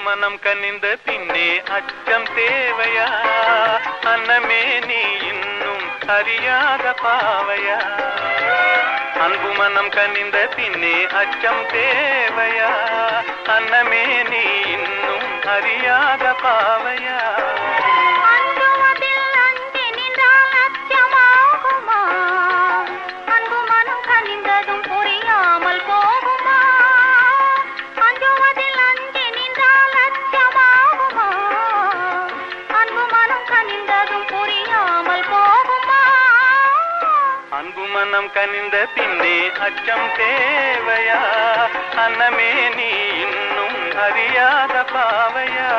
மனம் கனிந்த பின்னே அச்சம் தேவையா? அன்னமே நீ இன்னும் அறியாத பாவையா? அன்பு மனம் கனிந்த பின்னே அச்சம் தேவையா? அன்னமே நீ இன்னும் அறியாத பாவையா? அன்பு மனம் கனிந்த பின்னே அச்சம் தேவையா? அன்னமே நீ இன்னும் அறியாத பாவையா?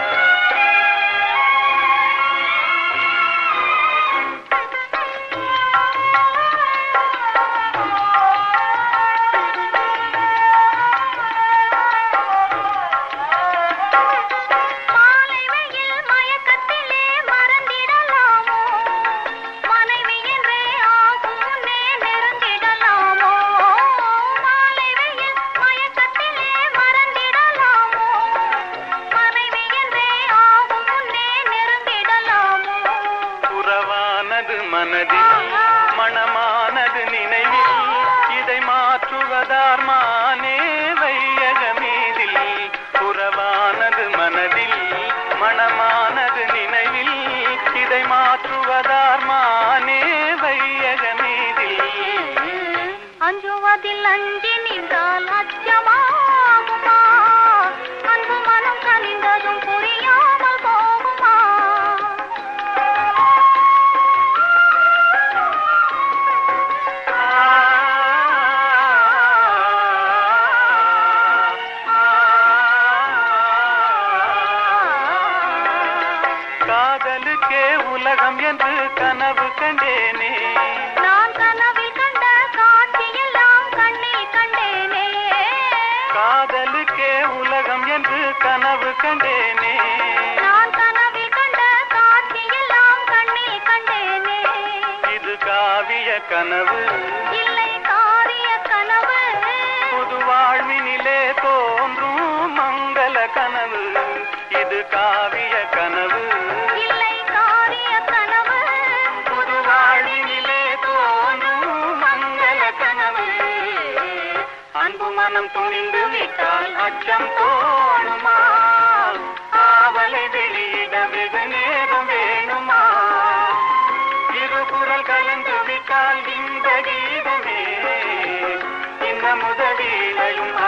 மனதில் மனமானது நினைவில் இதை மாற்றுவதார் மானே வையகமீதில். புறவானது மனதில் மனமானது நினைவில் இதை மாற்றுவதார் மானே வையகமீதில். அஞ்சுவதில் அஞ்சி நின்றால் அச்சமாகுமா? அன்பு மனம் கனிந்ததும் புரியாமல் போகுமா? காதலுக்கே உலகம் என்று கனவு கண்டேனே. நான் கனவில் கண்ட காட்சியெல்லாம் கண்ணில் கண்டேனே. காதலுக்கே உலகம் என்று கனவு கண்டேனே. நான் கனவில் கண்ட காட்சியெல்லாம் கண்ணில் கண்டேனே. இது காவிய கனவு இல்லை காரிய கனவு. புது வாழ்வினிலே தோன்றும் மங்கள கனவு. இது காவிய கனவு இல்லை காரிய கனவு. புது வாழ்வினிலே தோன்றும் மங்கள கனவு. அன்பு மனம் துணிந்து விட்டால் அச்சம் தோணுமா? ஆவலை வெளியிட வெகு நேரம் வேணுமா? இருபுறல் கலந்து விட்டால் இந்த கீதமே இன்ன முதவீழையும்